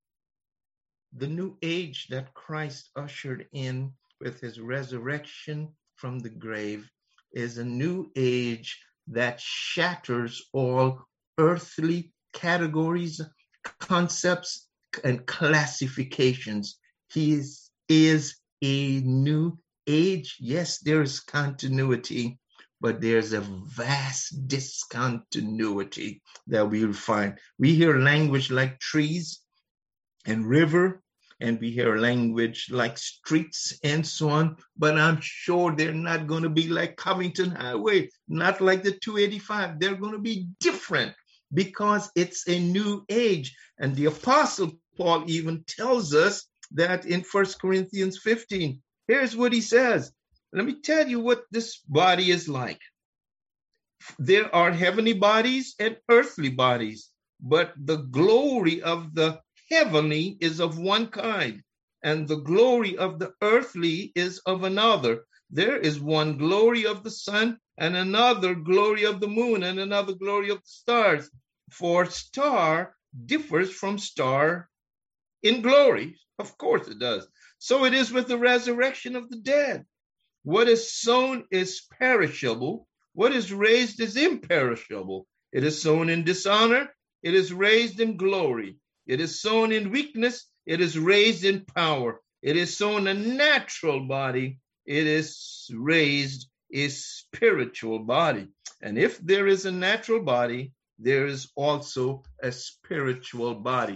the new age that Christ ushered in with his resurrection from the grave is a new age that shatters all earthly categories, concepts, and classifications. He is a new age. Yes, there is continuity, but there's a vast discontinuity that we'll find. We hear language like trees and river, and we hear language like streets and so on, but I'm sure they're not going to be like Covington Highway, not like the 285. They're going to be different because it's a new age. And the Apostle Paul even tells us that in 1 Corinthians 15. Here's what he says. Let me tell you what this body is like. There are heavenly bodies and earthly bodies, but the glory of the heavenly is of one kind, and the glory of the earthly is of another. There is one glory of the sun, and another glory of the moon, and another glory of the stars. For star differs from star in glory. Of course it does. So it is with the resurrection of the dead. What is sown is perishable. What is raised is imperishable. It is sown in dishonor. It is raised in glory. It is sown in weakness. It is raised in power. It is sown a natural body. It is raised a spiritual body. And if there is a natural body, there is also a spiritual body.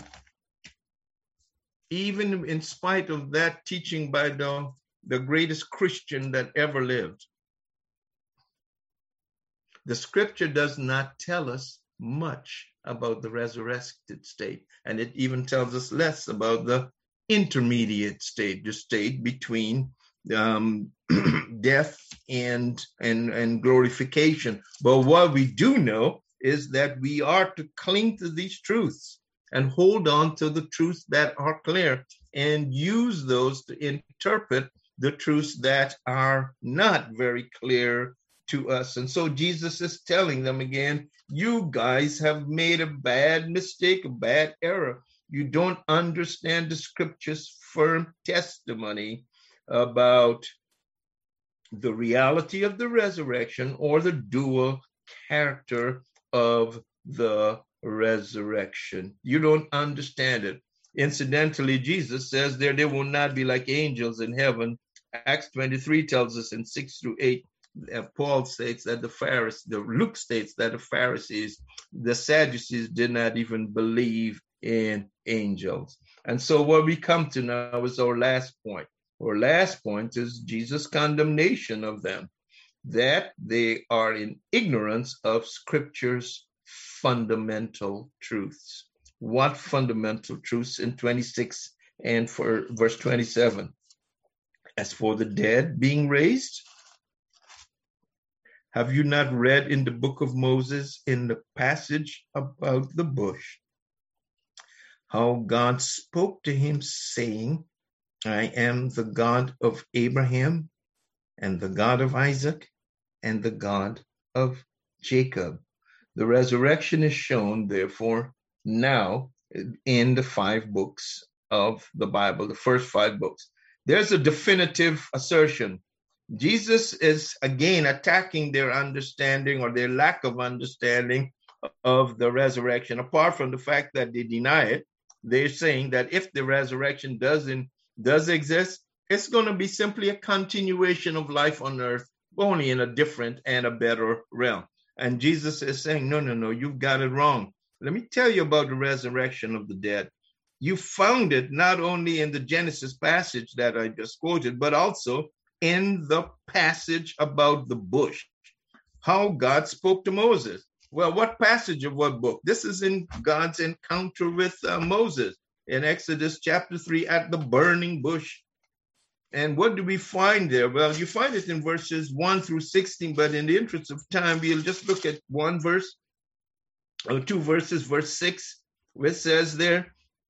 Even in spite of that teaching by the greatest Christian that ever lived, the scripture does not tell us much about the resurrected state. And it even tells us less about the intermediate state, the state between death and glorification. But what we do know is that we are to cling to these truths and hold on to the truths that are clear and use those to interpret the truths that are not very clear to us. And so Jesus is telling them again, you guys have made a bad mistake, a bad error. You don't understand the scripture's firm testimony about the reality of the resurrection or the dual character of the resurrection. You don't understand it. Incidentally, Jesus says there they will not be like angels in heaven. Acts 23 tells us in 6-8, Paul states that Luke states that the Pharisees, the Sadducees did not even believe in angels. And so what we come to now is our last point. Our last point is Jesus' condemnation of them, that they are in ignorance of Scripture's fundamental truths. What fundamental truths? In 26 and for verse 27. As for the dead being raised, have you not read in the book of Moses, in the passage about the bush, how God spoke to him saying, I am the God of Abraham and the God of Isaac and the God of Jacob. The resurrection is shown, therefore, now in the 5 books of the Bible, the first 5 books. There's a definitive assertion. Jesus is again attacking their understanding or their lack of understanding of the resurrection. Apart from the fact that they deny it, they're saying that if the resurrection does exist, it's going to be simply a continuation of life on earth, only in a different and a better realm. And Jesus is saying, no, you've got it wrong. Let me tell you about the resurrection of the dead. You found it not only in the Genesis passage that I just quoted, but also in the passage about the bush, how God spoke to Moses. Well, what passage of what book? This is in God's encounter with Moses in Exodus chapter 3 at the burning bush. And what do we find there? Well, you find it in verses 1 through 16, but in the interest of time, we'll just look at one verse or 2 verses, verse 6, which says there,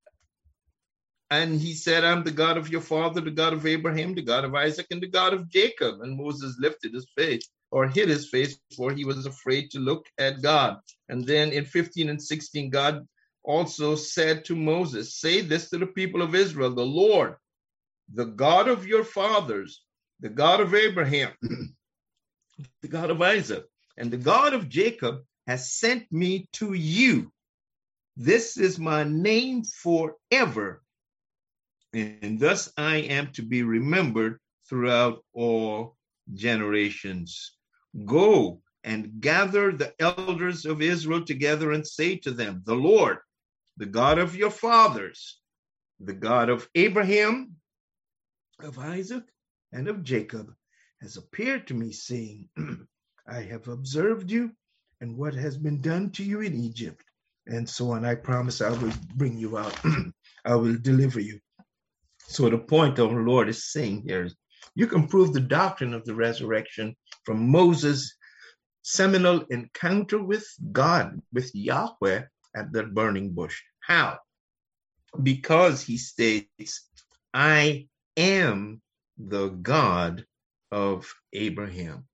and he said, I'm the God of your father, the God of Abraham, the God of Isaac, and the God of Jacob. And Moses lifted his face or hid his face, for he was afraid to look at God. And then in 15 and 16, God also said to Moses, say this to the people of Israel, the Lord, the God of your fathers, the God of Abraham, the God of Isaac, and the God of Jacob has sent me to you. This is my name forever, and thus I am to be remembered throughout all generations. Go and gather the elders of Israel together and say to them, the Lord, the God of your fathers, the God of Abraham, of Isaac, and of Jacob, has appeared to me, saying, I have observed you and what has been done to you in Egypt, and so on. I promise I will bring you out. I will deliver you. So the point of the Lord is saying here is, you can prove the doctrine of the resurrection from Moses' seminal encounter with God, with Yahweh at the burning bush. How? Because he states, I am the God of Abraham.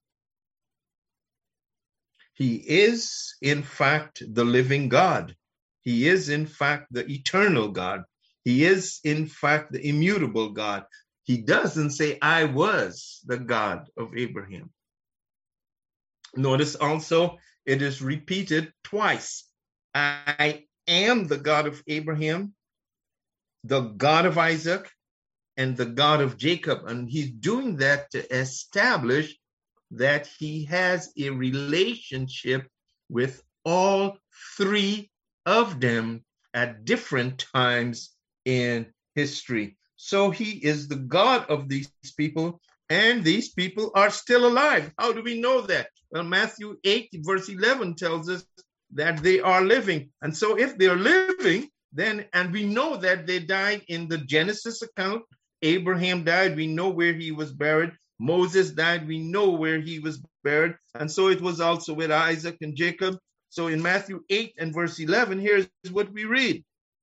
He is, in fact, the living God. He is, in fact, the eternal God. He is, in fact, the immutable God. He doesn't say, I was the God of Abraham. Notice also, it is repeated twice. I am the God of Abraham, the God of Isaac, and the God of Jacob. And he's doing that to establish that he has a relationship with all 3 of them at different times in history. So he is the God of these people, and these people are still alive. How do we know that? Well, Matthew 8, verse 11 tells us that they are living. And so if they're living, then, and we know that they died in the Genesis account. Abraham died, we know where he was buried. Moses died, we know where he was buried. And so it was also with Isaac and Jacob. So in Matthew 8 and verse 11, here's what we read.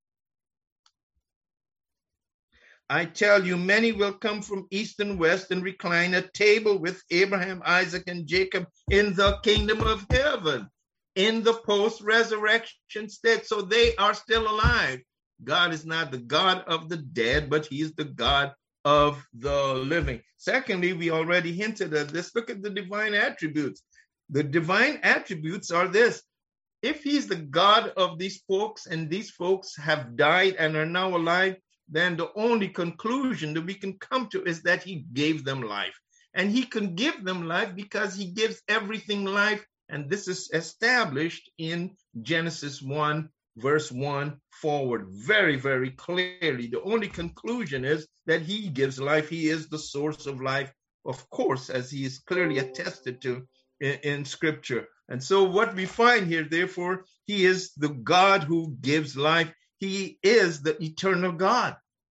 I tell you, many will come from east and west and recline at table with Abraham, Isaac, and Jacob in the kingdom of heaven, in the post-resurrection state. So they are still alive. God is not the God of the dead, but he is the God of the living. Secondly, we already hinted at this. Look at the divine attributes. The divine attributes are this. If he's the God of these folks, and these folks have died and are now alive, then the only conclusion that we can come to is that he gave them life. And he can give them life because he gives everything life. And this is established in Genesis 1, verse 1 forward, very, very clearly. The only conclusion is that he gives life. He is the source of life, of course, as he is clearly attested to in Scripture. And so what we find here, therefore, he is the God who gives life. He is the eternal God.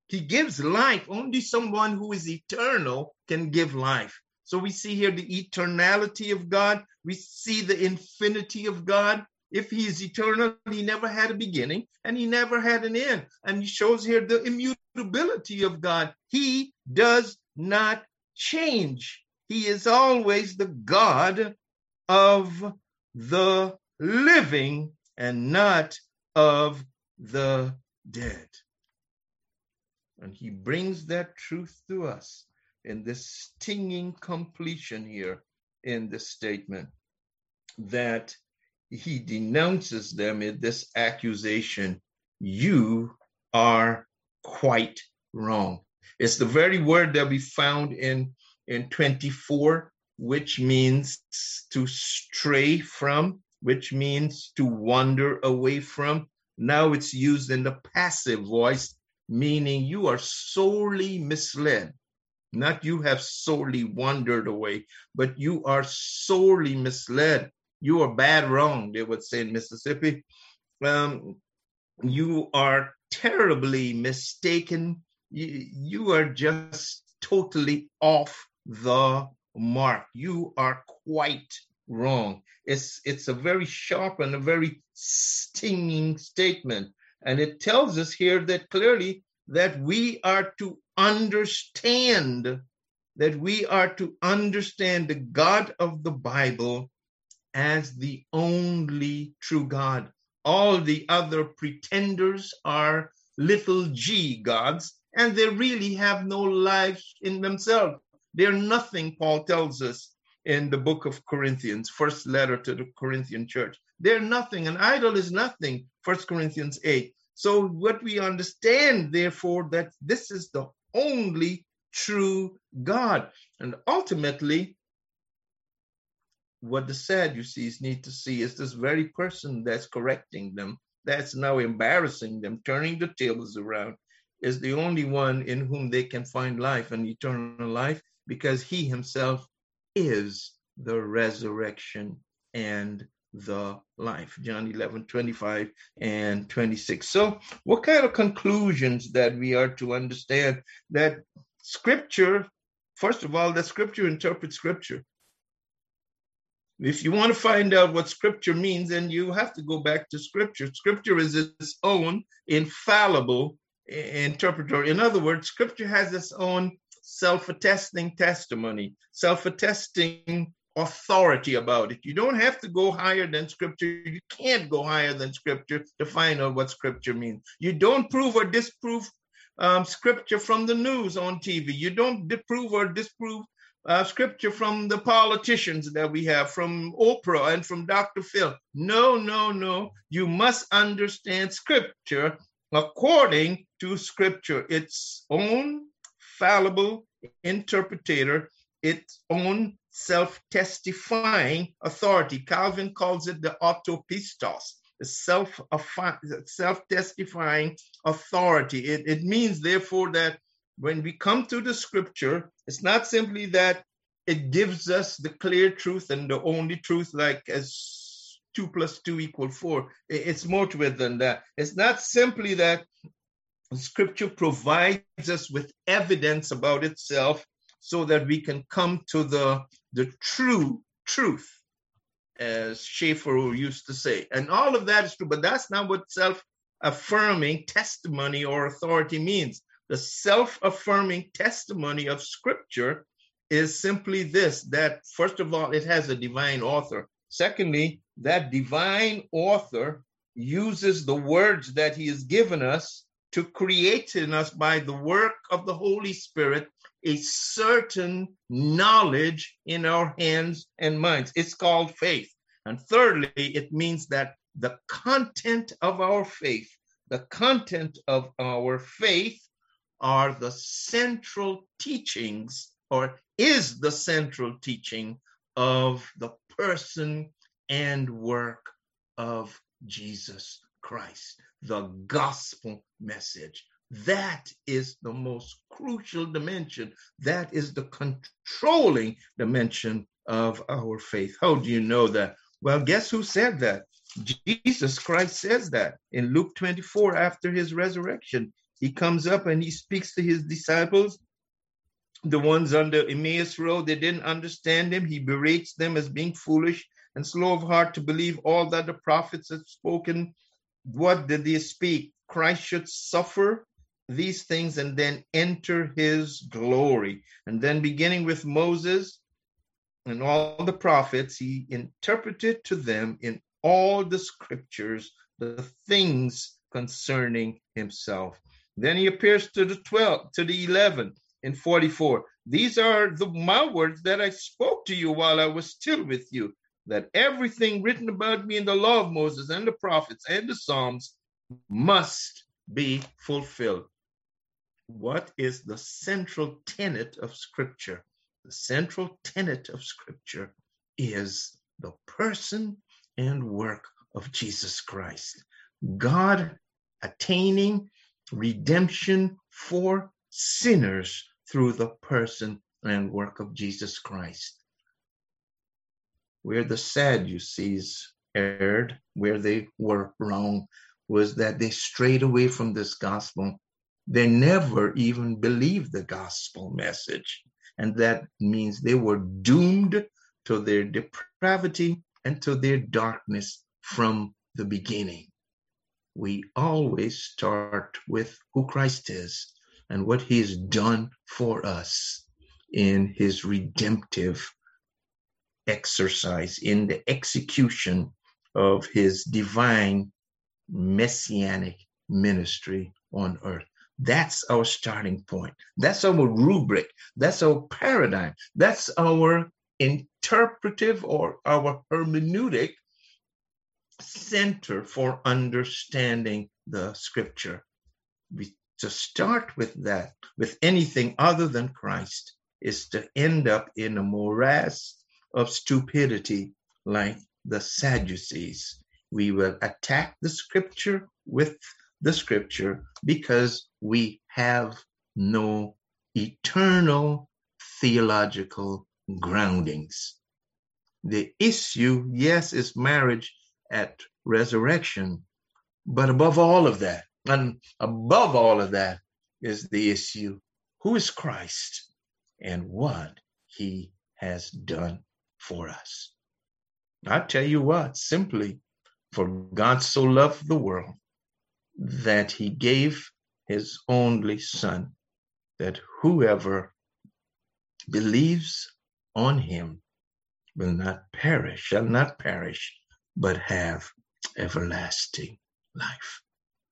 He gives life. Only someone who is eternal can give life. So we see here the eternality of God. We see the infinity of God. If he is eternal, he never had a beginning and he never had an end. And he shows here the immutability of God. He does not change. He is always the God of the living and not of the dead. And he brings that truth to us in this stinging completion here in the statement that he denounces them in this accusation. You are quite wrong. It's the very word that we found in 24, which means to stray from, which means to wander away from. Now it's used in the passive voice, meaning you are sorely misled. Not you have sorely wandered away, but you are sorely misled. You are bad wrong, they would say in Mississippi. You are terribly mistaken. You are just totally off the mark. You are quite wrong. It's a very sharp and a very stinging statement. And it tells us here that clearly that we are to understand, the God of the Bible as the only true God. All the other pretenders are little g gods, and they really have no life in themselves. They're nothing, Paul tells us in the book of Corinthians, first letter to the Corinthian church. They're nothing. An idol is nothing, 1 Corinthians 8. So what we understand, therefore, that this is the only true God. And ultimately, what the Sadducees need to see is this very person that's correcting them, that's now embarrassing them, turning the tables around, is the only one in whom they can find life and eternal life, because he himself is the resurrection and the life. John 11:25 and 26. So what kind of conclusions that we are to understand? That Scripture, first of all, that Scripture interprets Scripture. If you want to find out what Scripture means, then you have to go back to Scripture. Scripture is its own infallible interpreter. In other words, Scripture has its own self-attesting testimony, self-attesting authority about it. You don't have to go higher than Scripture. You can't go higher than Scripture to find out what Scripture means. You don't prove or disprove Scripture from the news on TV. You don't prove or disprove Scripture from the politicians that we have, from Oprah and from Dr. Phil. No. You must understand Scripture according to Scripture, its own fallible interpreter, its own self-testifying authority. Calvin calls it the autopistos, the self-testifying authority. It means, therefore, that when we come to the Scripture, it's not simply that it gives us the clear truth and the only truth, like as 2 + 2 = 4. It's more to it than that. It's not simply that Scripture provides us with evidence about itself so that we can come to the true truth, as Schaeffer used to say. And all of that is true, but that's not what self-affirming testimony or authority means. The self-affirming testimony of Scripture is simply this, that first of all, it has a divine author. Secondly, that divine author uses the words that he has given us to create in us, by the work of the Holy Spirit, a certain knowledge in our hands and minds. It's called faith. And thirdly, it means that the content of our faith are the central teachings, or is the central teaching of the person and work of Jesus Christ, the gospel message. That is the most crucial dimension. That is the controlling dimension of our faith. How do you know that? Well, guess who said that? Jesus Christ says that in Luke 24 after his resurrection. he comes up and he speaks to his disciples, the ones on the Emmaus Road. They didn't understand him. He berates them as being foolish and slow of heart to believe all that the prophets had spoken. What did they speak? Christ should suffer these things and then enter his glory. And then beginning with Moses and all the prophets, he interpreted to them in all the scriptures the things concerning himself. Then he appears to the 11 in 44. These are my words that I spoke to you while I was still with you, that everything written about me in the law of Moses and the prophets and the Psalms must be fulfilled. What is the central tenet of Scripture? The central tenet of Scripture is the person and work of Jesus Christ. God attaining redemption for sinners through the person and work of Jesus Christ. Where the Sadducees erred, where they were wrong, was that they strayed away from this gospel. They never even believed the gospel message. And that means they were doomed to their depravity and to their darkness from the beginning. We always start with who Christ is and what he has done for us in his redemptive exercise, in the execution of his divine messianic ministry on earth. That's our starting point. That's our rubric. That's our paradigm. That's our interpretive or our hermeneutic center for understanding the scripture. To start with that, with anything other than Christ, is to end up in a morass of stupidity like the Sadducees. We will attack the scripture with the scripture because we have no eternal theological groundings. The issue, yes, is marriage at resurrection, but above all of that, and above all of that is the issue, who is Christ and what he has done for us. I'll tell you what, simply, for God so loved the world that he gave his only Son, that whoever believes on him will not perish, shall not perish, but have everlasting life.